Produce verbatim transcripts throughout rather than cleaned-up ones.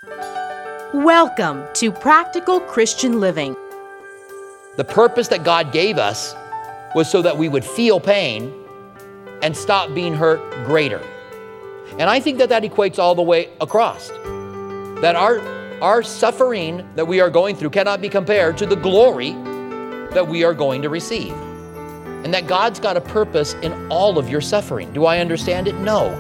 Welcome to Practical Christian Living. The purpose that God gave us was so that we would feel pain and stop being hurt greater. And I think that that equates all the way across. That our, our suffering that we are going through cannot be compared to the glory that we are going to receive. And that God's got a purpose in all of your suffering. Do I understand it? No.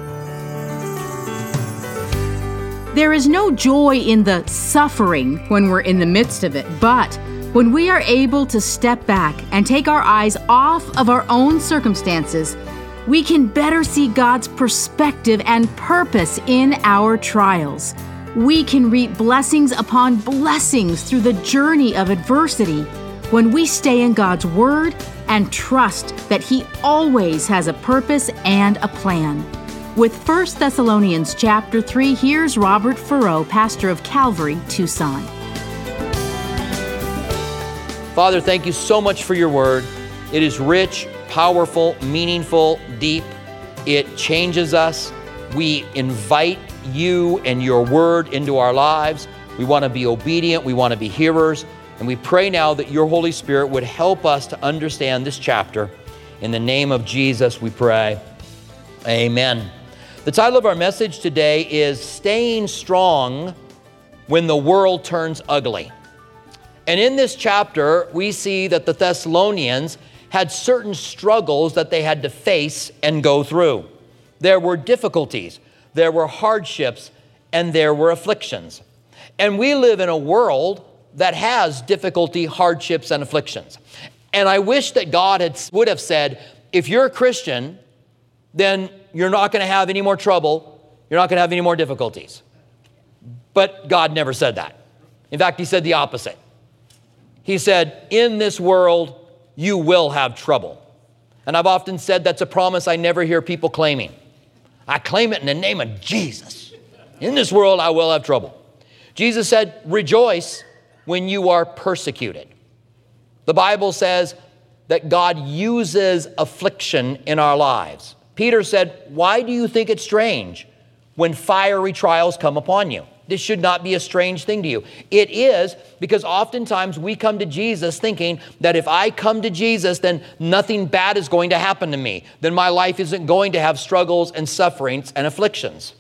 There is no joy in the suffering when we're in the midst of it, but when we are able to step back and take our eyes off of our own circumstances, we can better see God's perspective and purpose in our trials. We can reap blessings upon blessings through the journey of adversity when we stay in God's Word and trust that He always has a purpose and a plan. With First Thessalonians chapter three, here's Robert Furrow, pastor of Calvary, Tucson. Father, thank you so much for your word. It is rich, powerful, meaningful, deep. It changes us. We invite you and your word into our lives. We want to be obedient. We want to be hearers. And we pray now that your Holy Spirit would help us to understand this chapter. In the name of Jesus, we pray. Amen. The title of our message today is Staying Strong When the World Turns Ugly. And in this chapter, we see that the Thessalonians had certain struggles that they had to face and go through. There were difficulties, there were hardships, and there were afflictions. And we live in a world that has difficulty, hardships, and afflictions. And I wish that God had, would have said, if you're a Christian, then you're not going to have any more trouble. You're not going to have any more difficulties. But God never said that. In fact, he said the opposite. He said, in this world, you will have trouble. And I've often said that's a promise I never hear people claiming. I claim it in the name of Jesus. In this world, I will have trouble. Jesus said, rejoice when you are persecuted. The Bible says that God uses affliction in our lives. Peter said, why do you think it's strange when fiery trials come upon you? This should not be a strange thing to you. It is, because oftentimes we come to Jesus thinking that if I come to Jesus, then nothing bad is going to happen to me. Then my life isn't going to have struggles and sufferings and afflictions.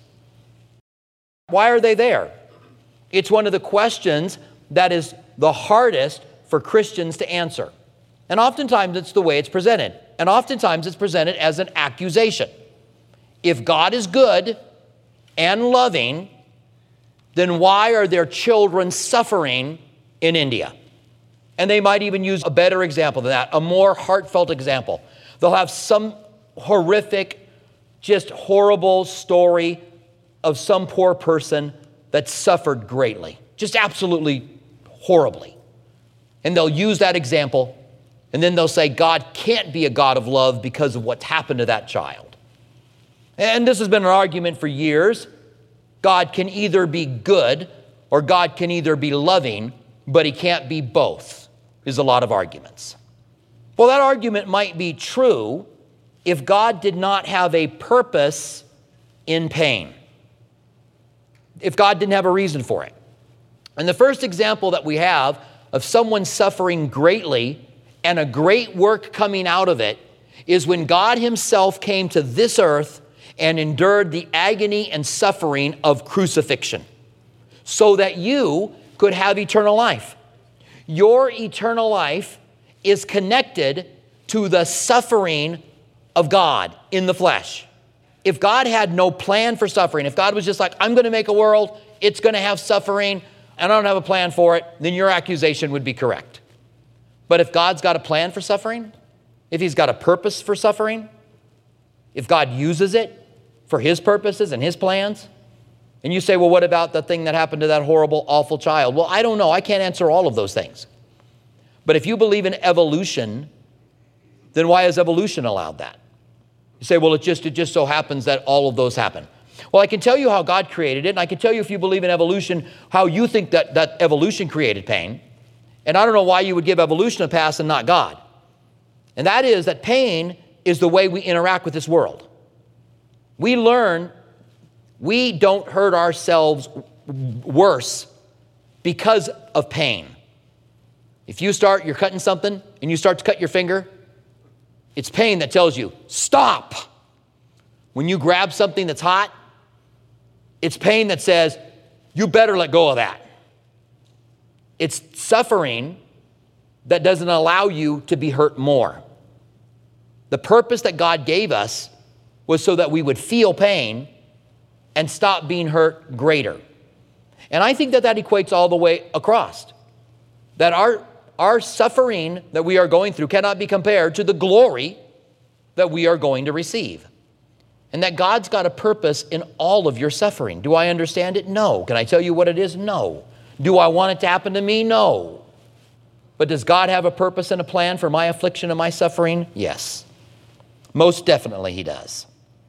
Why are they there? It's one of the questions that is the hardest for Christians to answer. And oftentimes it's the way it's presented. And oftentimes it's presented as an accusation. If God is good and loving, then why are their children suffering in India? And they might even use a better example than that, a more heartfelt example. They'll have some horrific, just horrible story of some poor person that suffered greatly, just absolutely horribly. And they'll use that example, and then they'll say, God can't be a God of love because of what's happened to that child. And this has been an argument for years. God can either be good or God can either be loving, but he can't be both, is a lot of arguments. Well, that argument might be true if God did not have a purpose in pain, if God didn't have a reason for it. And the first example that we have of someone suffering greatly and a great work coming out of it is when God himself came to this earth and endured the agony and suffering of crucifixion so that you could have eternal life. Your eternal life is connected to the suffering of God in the flesh. If God had no plan for suffering, if God was just like, I'm going to make a world, it's going to have suffering, and I don't have a plan for it, then your accusation would be correct. But if God's got a plan for suffering, if he's got a purpose for suffering, if God uses it for his purposes and his plans, and you say, well, what about the thing that happened to that horrible, awful child? Well, I don't know. I can't answer all of those things. But if you believe in evolution, then why has evolution allowed that? You say, well, it just, it just so happens that all of those happen. Well, I can tell you how God created it, and I can tell you, if you believe in evolution, how you think that, that evolution created pain. And I don't know why you would give evolution a pass and not God. And that is that pain is the way we interact with this world. We learn we don't hurt ourselves worse because of pain. If you start, you're cutting something and you start to cut your finger, it's pain that tells you, stop. When you grab something that's hot, it's pain that says, you better let go of that. It's suffering that doesn't allow you to be hurt more. The purpose that God gave us was so that we would feel pain and stop being hurt greater. And I think that that equates all the way across. That our, our suffering that we are going through cannot be compared to the glory that we are going to receive. And that God's got a purpose in all of your suffering. Do I understand it? No. Can I tell you what it is? No. Do I want it to happen to me? No. But does God have a purpose and a plan for my affliction and my suffering? Yes. Most definitely he does.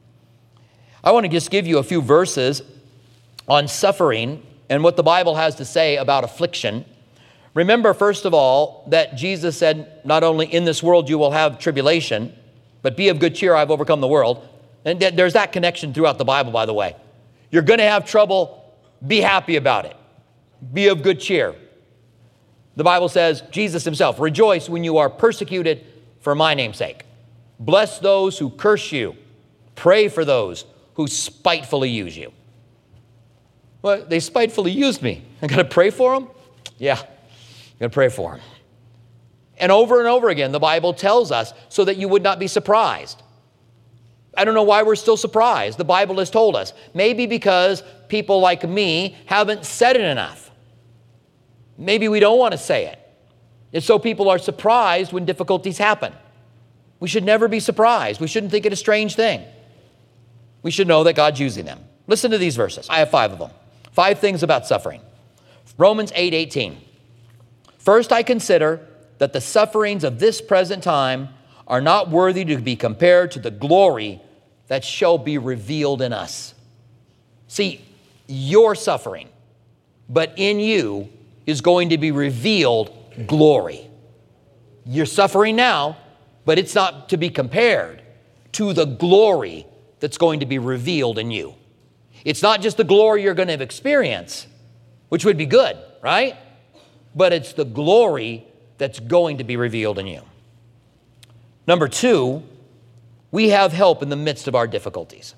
I want to just give you a few verses on suffering and what the Bible has to say about affliction. Remember, first of all, that Jesus said, not only in this world you will have tribulation, but be of good cheer, I've overcome the world. And there's that connection throughout the Bible, by the way. You're going to have trouble, be happy about it. Be of good cheer. The Bible says, Jesus himself, rejoice when you are persecuted for my name's sake. Bless those who curse you. Pray for those who spitefully use you. Well, they spitefully used me. I got to pray for them? Yeah, I got to pray for them. And over and over again, the Bible tells us so that you would not be surprised. I don't know why we're still surprised. The Bible has told us. Maybe because people like me haven't said it enough. Maybe we don't want to say it. And so people are surprised when difficulties happen. We should never be surprised. We shouldn't think it a strange thing. We should know that God's using them. Listen to these verses. I have five of them. Five things about suffering. Romans eight eighteen. First, I consider that the sufferings of this present time are not worthy to be compared to the glory that shall be revealed in us. See, you're suffering, but in you is going to be revealed glory. You're suffering now, but it's not to be compared to the glory that's going to be revealed in you. It's not just the glory you're going to experience, which would be good, right? But it's the glory that's going to be revealed in you. Number two, we have help in the midst of our difficulties.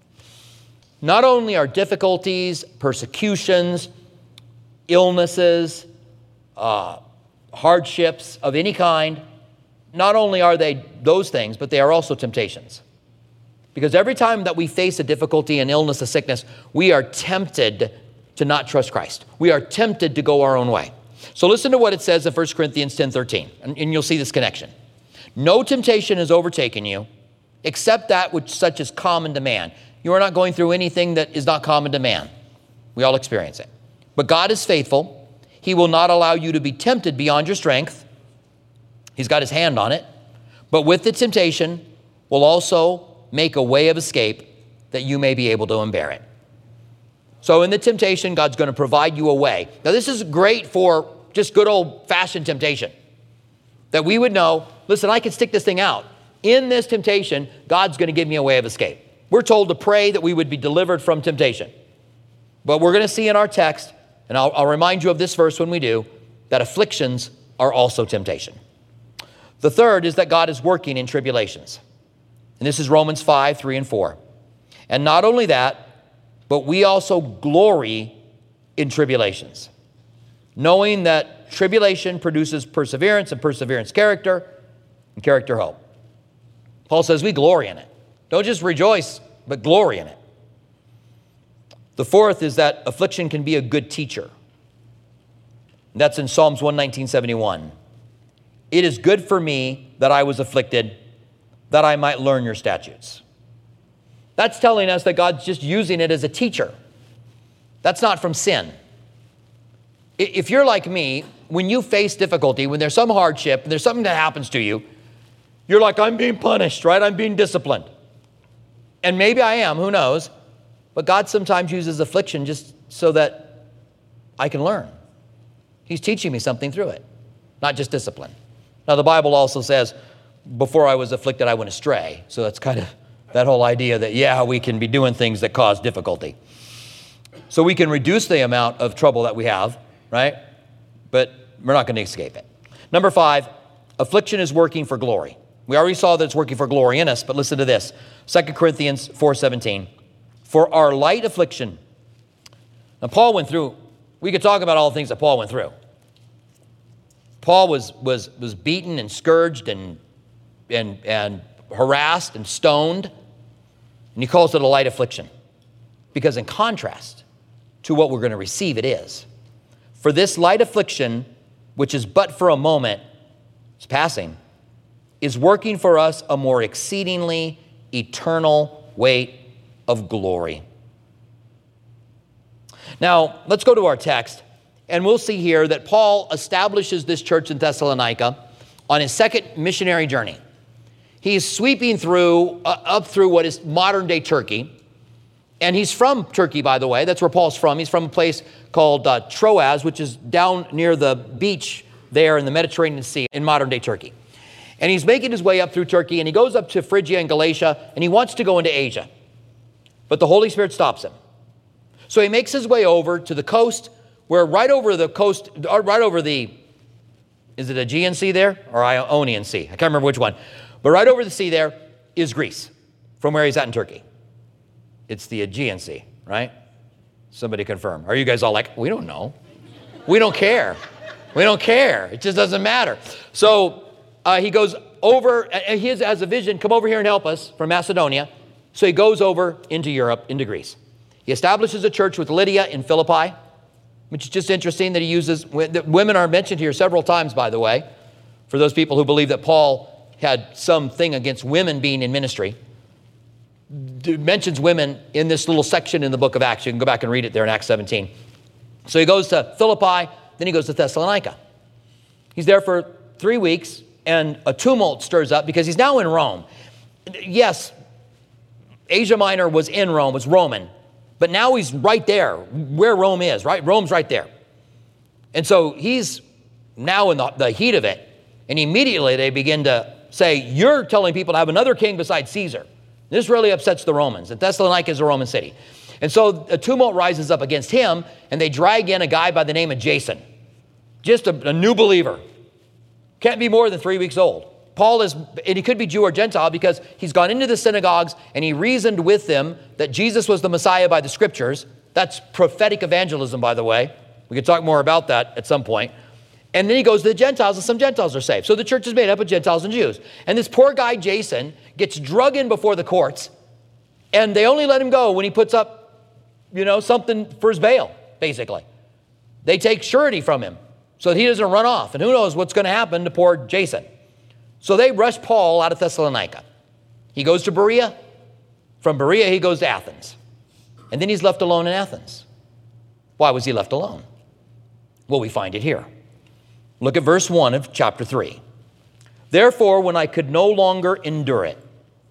Not only our difficulties, persecutions, illnesses, uh, hardships of any kind, not only are they those things, but they are also temptations. Because every time that we face a difficulty, an illness, a sickness, we are tempted to not trust Christ. We are tempted to go our own way. So listen to what it says in First Corinthians ten thirteen, and, and you'll see this connection. No temptation has overtaken you, except that which such is common to man. You are not going through anything that is not common to man. We all experience it. But God is faithful. He will not allow you to be tempted beyond your strength. He's got his hand on it. But with the temptation will also make a way of escape that you may be able to bear it. So in the temptation, God's going to provide you a way. Now this is great for just good old-fashioned temptation. That we would know, listen, I can stick this thing out. In this temptation, God's going to give me a way of escape. We're told to pray that we would be delivered from temptation. But we're going to see in our text, and I'll, I'll remind you of this verse when we do, that afflictions are also temptation. The third is that God is working in tribulations. And this is Romans five, three, and four. And not only that, but we also glory in tribulations, knowing that tribulation produces perseverance, and perseverance character, and character hope. Paul says we glory in it. Don't just rejoice, but glory in it. The fourth is that affliction can be a good teacher. That's in Psalms one nineteen, seventy-one. It is good for me that I was afflicted, that I might learn your statutes. That's telling us that God's just using it as a teacher. That's not from sin. If you're like me, when you face difficulty, when there's some hardship, and there's something that happens to you, you're like, I'm being punished, right? I'm being disciplined. And maybe I am, who knows? But God sometimes uses affliction just so that I can learn. He's teaching me something through it, not just discipline. Now, the Bible also says, before I was afflicted, I went astray. So that's kind of that whole idea that, yeah, we can be doing things that cause difficulty. So we can reduce the amount of trouble that we have, right? But we're not going to escape it. Number five, affliction is working for glory. We already saw that it's working for glory in us, but listen to this. Second Corinthians four seventeen. For our light affliction. Now, Paul went through, we could talk about all the things that Paul went through. Paul was, was, was beaten and scourged and, and, and harassed and stoned, and he calls it a light affliction. Because in contrast to what we're going to receive, it is. For this light affliction, which is but for a moment, it's passing, is working for us a more exceedingly eternal weight of glory. Now, let's go to our text, and we'll see here that Paul establishes this church in Thessalonica on his second missionary journey. He's sweeping through, uh, up through what is modern-day Turkey, and he's from Turkey, by the way. That's where Paul's from. He's from a place called uh, Troas, which is down near the beach there in the Mediterranean Sea in modern-day Turkey. And he's making his way up through Turkey, and he goes up to Phrygia and Galatia, and he wants to go into Asia. But the Holy Spirit stops him. So he makes his way over to the coast, where right over the coast, right over the, is it Aegean Sea there? Or Ionian Sea? I can't remember which one. But right over the sea there is Greece, from where he's at in Turkey. It's the Aegean Sea, right? Somebody confirm. Are you guys all like, we don't know. We don't care. We don't care. It just doesn't matter. So uh, he goes over, and he has a vision, come over here and help us from Macedonia. So he goes over into Europe, into Greece. He establishes a church with Lydia in Philippi, which is just interesting that he uses, women are mentioned here several times, by the way, for those people who believe that Paul had something against women being in ministry. It mentions women in this little section in the book of Acts. You can go back and read it there in Acts seventeen. So he goes to Philippi, then he goes to Thessalonica. He's there for three weeks, and a tumult stirs up because he's now in Rome. Yes, Asia Minor was in Rome, was Roman, but now he's right there where Rome is, right? Rome's right there. And so he's now in the, the heat of it, and immediately they begin to say, you're telling people to have another king besides Caesar. This really upsets the Romans, and Thessalonica is a Roman city. And so a tumult rises up against him, and they drag in a guy by the name of Jason, just a, a new believer. Can't be more than three weeks old. Paul is, and he could be Jew or Gentile because he's gone into the synagogues and he reasoned with them that Jesus was the Messiah by the scriptures. That's prophetic evangelism, by the way. We could talk more about that at some point. And then he goes to the Gentiles, and some Gentiles are saved. So the church is made up of Gentiles and Jews. And this poor guy, Jason, gets drug in before the courts, and they only let him go when he puts up, you know, something for his bail, basically. They take surety from him so that he doesn't run off. And who knows what's going to happen to poor Jason. So they rush Paul out of Thessalonica. He goes to Berea. From Berea, he goes to Athens. And then he's left alone in Athens. Why was he left alone? Well, we find it here. Look at verse one of chapter three. Therefore, when I could no longer endure it,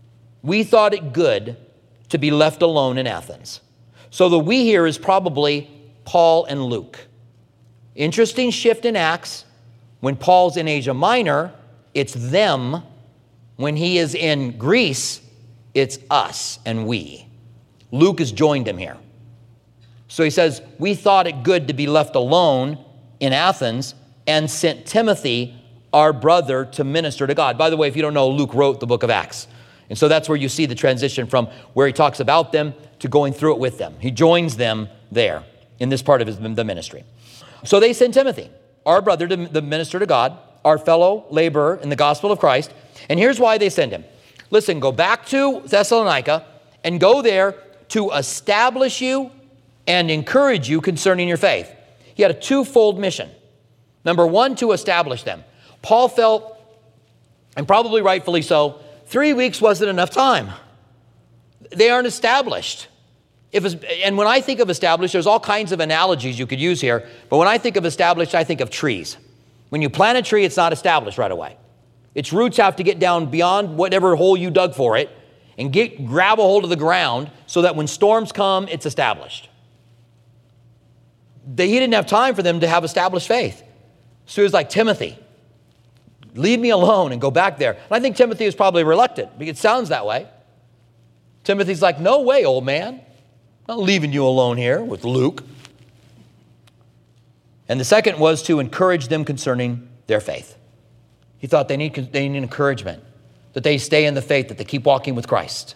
we thought it good to be left alone in Athens. So the we here is probably Paul and Luke. Interesting shift in Acts. When Paul's in Asia Minor, it's them. When he is in Greece, it's us and we. Luke has joined him here. So he says, we thought it good to be left alone in Athens and sent Timothy, our brother, to minister to God. By the way, if you don't know, Luke wrote the book of Acts. And so that's where you see the transition from where he talks about them to going through it with them. He joins them there in this part of his, the ministry. So they send Timothy, our brother, to the minister to God, our fellow laborer in the gospel of Christ. And here's why they send him. Listen, go back to Thessalonica and go there to establish you and encourage you concerning your faith. He had a twofold mission. Number one, to establish them. Paul felt, and probably rightfully so, three weeks wasn't enough time. They aren't established. If it's, and when I think of established, there's all kinds of analogies you could use here. But when I think of established, I think of trees. When you plant a tree, it's not established right away. Its roots have to get down beyond whatever hole you dug for it and get grab a hold of the ground so that when storms come, it's established. They, he didn't have time for them to have established faith. So he was like, Timothy, leave me alone and go back there. And I think Timothy was probably reluctant because it sounds that way. Timothy's like, no way, old man. Not leaving you alone here with Luke. And the second was to encourage them concerning their faith. He thought they need, they need encouragement, that they stay in the faith, that they keep walking with Christ.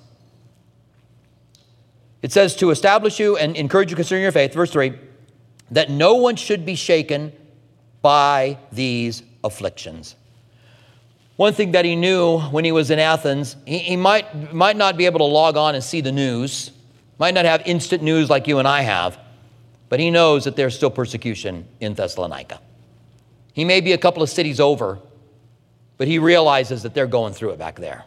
It says to establish you and encourage you concerning your faith, verse three, that no one should be shaken by these afflictions. One thing that he knew when he was in Athens, he, he might, might not be able to log on and see the news, might not have instant news like you and I have, but he knows that there's still persecution in Thessalonica. He may be a couple of cities over, but he realizes that they're going through it back there.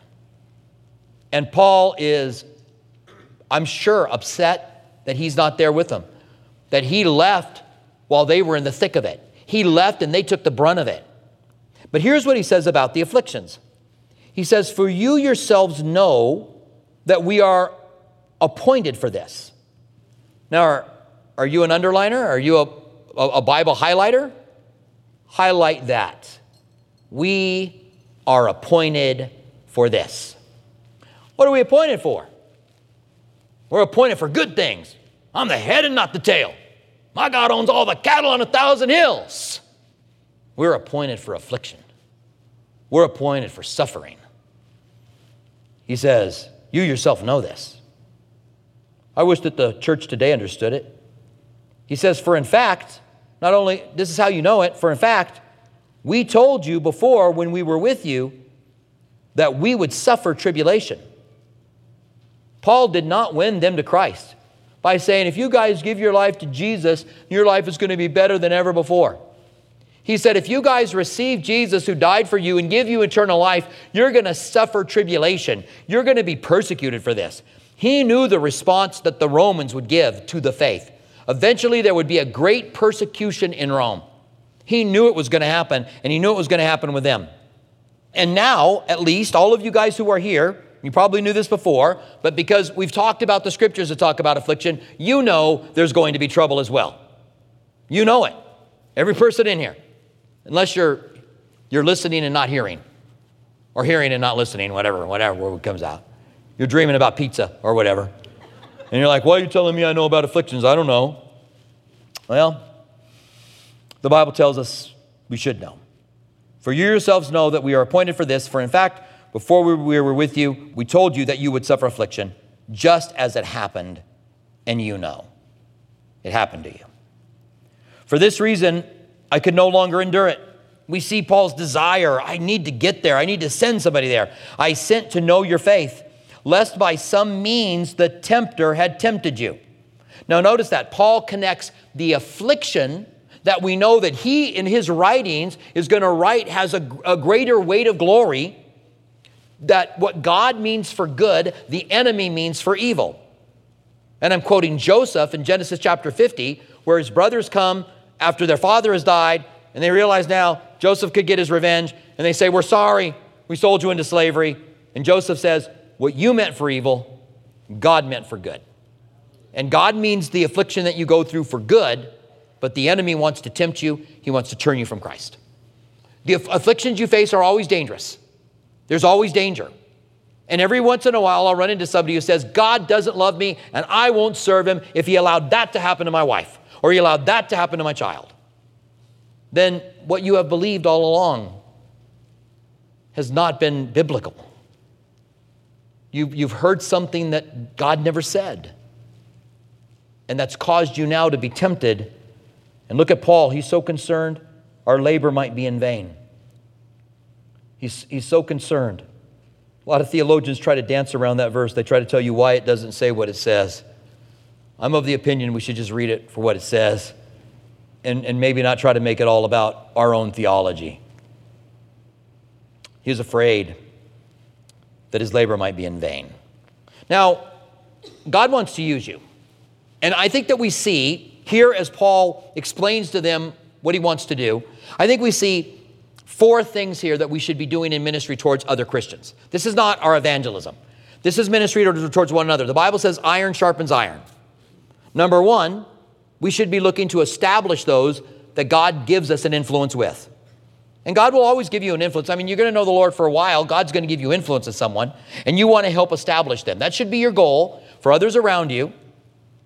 And Paul is, I'm sure, upset that he's not there with them, that he left while they were in the thick of it. He left and they took the brunt of it. But here's what he says about the afflictions. He says, for you yourselves know that we are appointed for this. Now, are, are you an underliner? Are you a, a, a Bible highlighter? Highlight that. We are appointed for this. What are we appointed for? We're appointed for good things. I'm the head and not the tail. My God owns all the cattle on a thousand hills. We're appointed for affliction. We're appointed for suffering. He says, you yourself know this. I wish that the church today understood it. He says, for in fact, not only, this is how you know it, for in fact, we told you before when we were with you that we would suffer tribulation. Paul did not win them to Christ by saying, if you guys give your life to Jesus, your life is going to be better than ever before. He said, if you guys receive Jesus who died for you and give you eternal life, you're going to suffer tribulation. You're going to be persecuted for this. He knew the response that the Romans would give to the faith. Eventually, there would be a great persecution in Rome. He knew it was going to happen, and he knew it was going to happen with them. And now, at least, all of you guys who are here, you probably knew this before, but because we've talked about the scriptures that talk about affliction, you know there's going to be trouble as well. You know it. Every person in here. Unless you're, you're listening and not hearing. Or hearing and not listening, whatever, whatever comes out. You're dreaming about pizza or whatever. And you're like, why are you telling me I know about afflictions? I don't know. Well, the Bible tells us we should know. For you yourselves know that we are appointed for this. For in fact, before we were with you, we told you that you would suffer affliction, just as it happened, and you know. It happened to you. For this reason, I could no longer endure it. We see Paul's desire. I need to get there. I need to send somebody there. I sent to know your faith, lest by some means the tempter had tempted you. Now notice that Paul connects the affliction that we know that he in his writings is going to write has a, a greater weight of glory, that what God means for good, the enemy means for evil. And I'm quoting Joseph in Genesis chapter fifty, where his brothers come after their father has died, and they realize now Joseph could get his revenge, and they say, we're sorry, we sold you into slavery. And Joseph says, what you meant for evil, God meant for good. And God means the affliction that you go through for good, but the enemy wants to tempt you. He wants to turn you from Christ. The aff- afflictions you face are always dangerous. There's always danger. And every once in a while, I'll run into somebody who says, God doesn't love me, and I won't serve him if he allowed that to happen to my wife, or he allowed that to happen to my child. Then what you have believed all along has not been biblical. You, you've heard something that God never said. And that's caused you now to be tempted. And look at Paul. He's so concerned our labor might be in vain. He's, he's so concerned. A lot of theologians try to dance around that verse. They try to tell you why it doesn't say what it says. I'm of the opinion we should just read it for what it says and, and maybe not try to make it all about our own theology. He was afraid that his labor might be in vain. Now, God wants to use you. And I think that we see here as Paul explains to them what he wants to do, I think we see four things here that we should be doing in ministry towards other Christians. This is not our evangelism. This is ministry towards one another. The Bible says iron sharpens iron. Number one, we should be looking to establish those that God gives us an influence with. And God will always give you an influence. I mean, you're going to know the Lord for a while. God's going to give you influence with someone, and you want to help establish them. That should be your goal for others around you.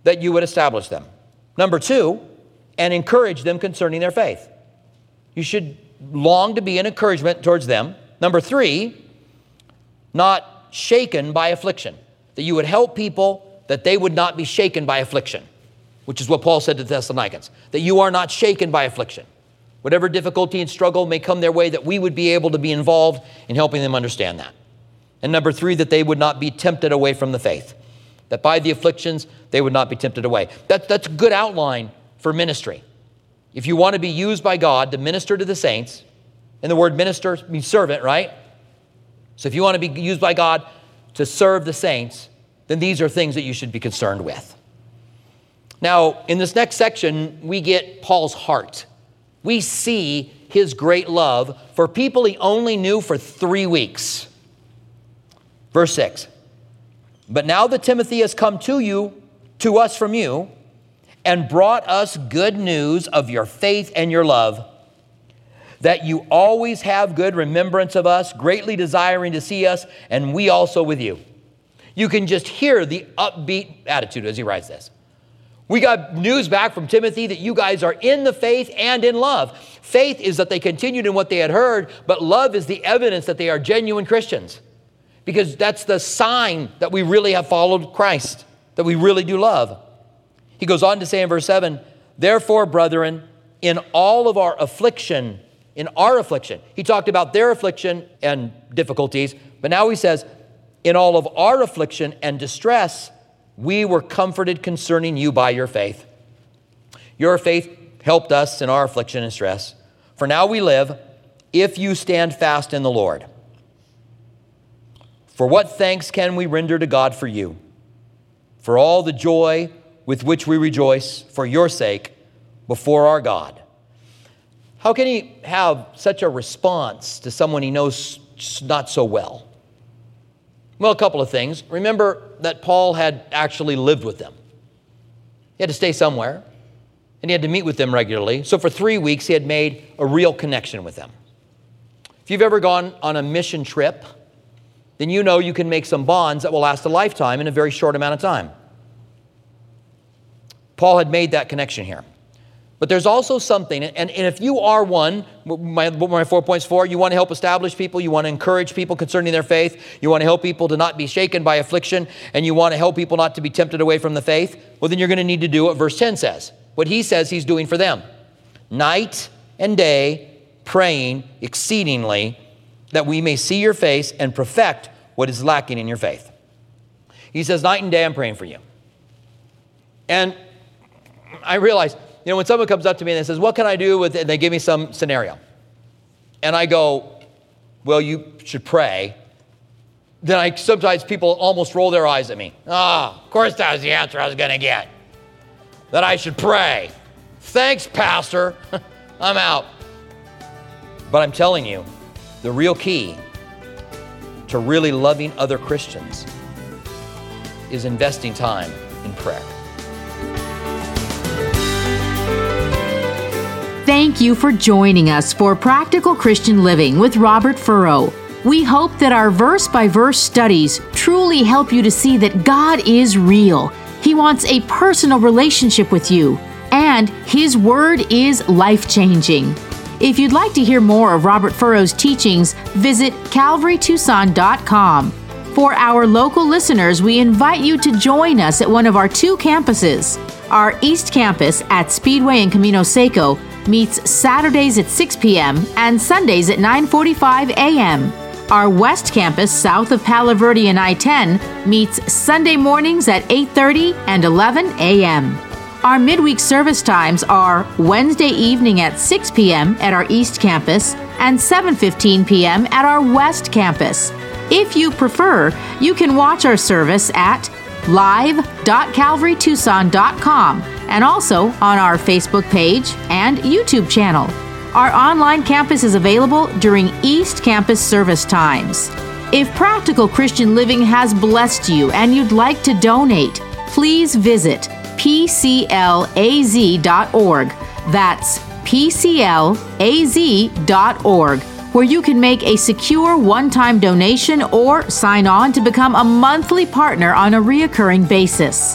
that you would establish them. Number two, and encourage them concerning their faith. You should long to be an encouragement towards them. Number three, not shaken by affliction. That you would help people that they would not be shaken by affliction, which is what Paul said to the Thessalonians, that you are not shaken by affliction. Whatever difficulty and struggle may come their way, that we would be able to be involved in helping them understand that. And number three, that they would not be tempted away from the faith. That by the afflictions, they would not be tempted away. That, that's a good outline for ministry. If you want to be used by God to minister to the saints, and the word minister means servant, right? So if you want to be used by God to serve the saints, then these are things that you should be concerned with. Now, in this next section, we get Paul's heart. We see his great love for people he only knew for three weeks. Verse six, but now that Timothy has come to you, to us from you, and brought us good news of your faith and your love, that you always have good remembrance of us, greatly desiring to see us, and we also with you. You can just hear the upbeat attitude as he writes this. We got news back from Timothy that you guys are in the faith and in love. Faith is that they continued in what they had heard, but love is the evidence that they are genuine Christians. Because that's the sign that we really have followed Christ, that we really do love. He goes on to say in verse seven, therefore, brethren, in all of our affliction, in our affliction, he talked about their affliction and difficulties, but now he says, in all of our affliction and distress, we were comforted concerning you by your faith. Your faith helped us in our affliction and stress. For now we live, if you stand fast in the Lord. For what thanks can we render to God for you? For all the joy with which we rejoice for your sake before our God. How can he have such a response to someone he knows not so well? Well, a couple of things. Remember that Paul had actually lived with them. He had to stay somewhere, and he had to meet with them regularly. So for three weeks, he had made a real connection with them. If you've ever gone on a mission trip, then you know you can make some bonds that will last a lifetime in a very short amount of time. Paul had made that connection here. But there's also something, and, and if you are one, my, what my four points for, you want to help establish people, you want to encourage people concerning their faith, you want to help people to not be shaken by affliction, and you want to help people not to be tempted away from the faith, well, then you're going to need to do what verse ten says, what he says he's doing for them. Night and day, praying exceedingly, that we may see your face and perfect what is lacking in your faith. He says, night and day, I'm praying for you. And I realize, you know, when someone comes up to me and says, what can I do with it? And they give me some scenario. And I go, well, you should pray. Then I sometimes people almost roll their eyes at me. Ah, oh, of course that was the answer I was going to get. That I should pray. Thanks, Pastor. I'm out. But I'm telling you, the real key to really loving other Christians is investing time in prayer. Thank you for joining us for Practical Christian Living with Robert Furrow. We hope that our verse-by-verse studies truly help you to see that God is real. He wants a personal relationship with you, and His Word is life-changing. If you'd like to hear more of Robert Furrow's teachings, visit calvary tucson dot com. For our local listeners, we invite you to join us at one of our two campuses. Our East Campus at Speedway and Camino Seco meets Saturdays at six p.m. and Sundays at nine forty-five a.m. Our West Campus, south of Palo Verde and I ten, meets Sunday mornings at eight thirty and eleven a.m. Our midweek service times are Wednesday evening at six p.m. at our East Campus and seven fifteen p.m. at our West Campus. If you prefer, you can watch our service at live dot calvary tucson dot com and also on our Facebook page and YouTube channel. Our online campus is available during East Campus service times. If Practical Christian Living has blessed you and you'd like to donate, please visit p c l a z dot org. That's p c l a z dot org, where you can make a secure one-time donation or sign on to become a monthly partner on a reoccurring basis.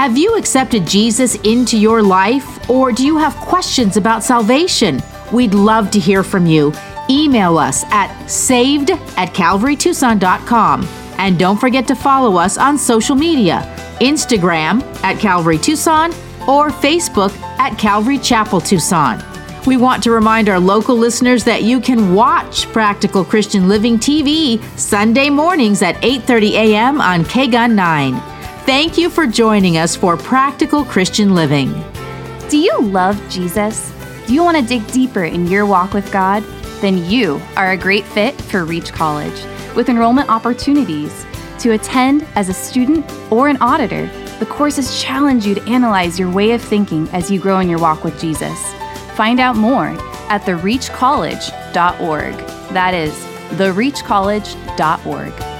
Have you accepted Jesus into your life, or do you have questions about salvation? We'd love to hear from you. Email us at saved at calvary tucson dot com. And don't forget to follow us on social media, Instagram at Calvary Tucson or Facebook at Calvary Chapel Tucson. We want to remind our local listeners that you can watch Practical Christian Living T V Sunday mornings at eight thirty a.m. on K G U N nine. Thank you for joining us for Practical Christian Living. Do you love Jesus? Do you want to dig deeper in your walk with God? Then you are a great fit for Reach College. With enrollment opportunities to attend as a student or an auditor, the courses challenge you to analyze your way of thinking as you grow in your walk with Jesus. Find out more at the reach college dot org. That is the reach college dot org.